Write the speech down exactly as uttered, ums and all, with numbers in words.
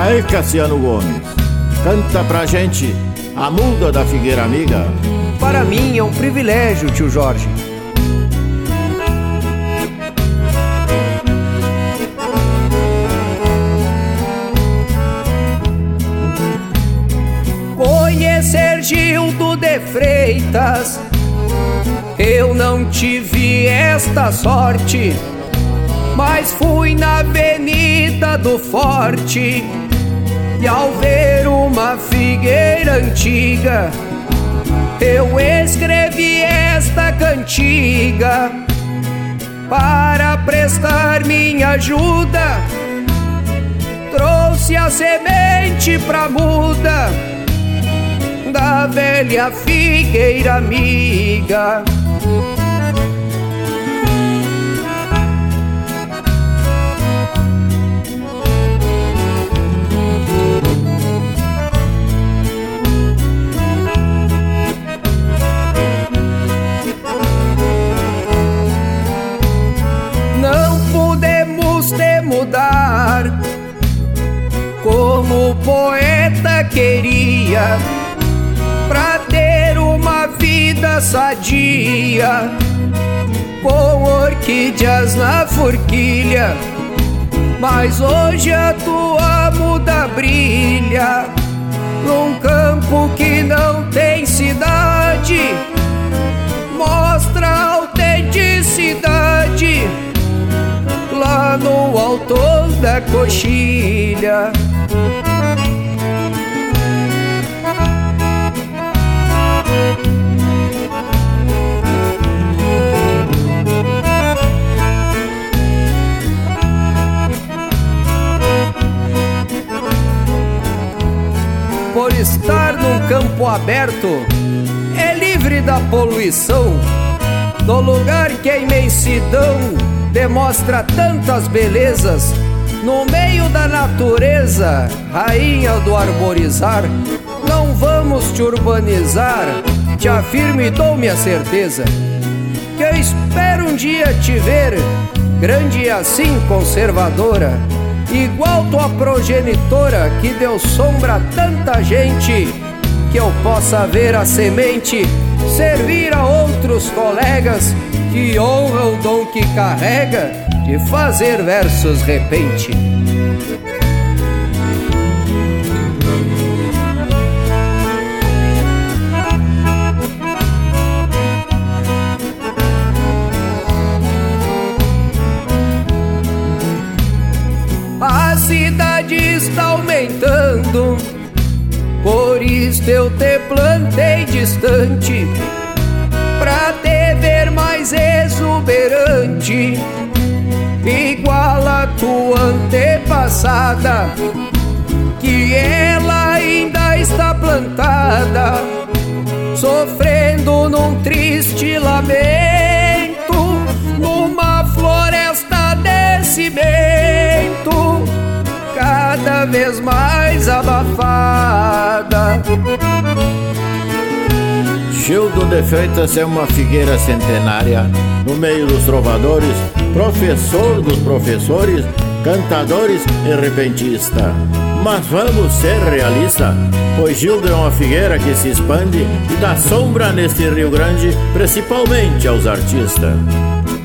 Aí, Cassiano Gomes, canta pra gente a muda da figueira amiga. Para mim é um privilégio, tio Jorge. Conhecer Gildo de Freitas, eu não tive esta sorte, mas fui na Avenida do Forte e ao ver uma figueira antiga, eu escrevi esta cantiga para prestar minha ajuda. Trouxe a semente pra muda da velha figueira amiga. Não podemos te mudar como o poeta queria, pra ter uma vida sadia, com orquídeas na forquilha. Mas hoje a tua muda brilha num campo que não tem cidade, mostra a autenticidade lá no alto da coxilha. Por estar num campo aberto, é livre da poluição, do lugar que a imensidão demonstra tantas belezas. No meio da natureza, rainha do arborizar, não vamos te urbanizar, te afirmo e dou-me a certeza que eu espero um dia te ver grande e assim conservadora, igual tua progenitora que deu sombra a tanta gente, que eu possa ver a semente servir a outros colegas, que honra o dom que carrega de fazer versos repente. A cidade está aumentando, por isso eu te plantei distante, pra te ver mais exuberante, igual a tua antepassada, que ela ainda está plantada, sofrendo num triste lamento, numa floresta de cimento, cada vez mais abafada. Gildo de Freitas é uma figueira centenária, no meio dos trovadores, professor dos professores, cantadores e repentista. Mas vamos ser realistas, pois Gildo é uma figueira que se expande e dá sombra neste Rio Grande, principalmente aos artistas.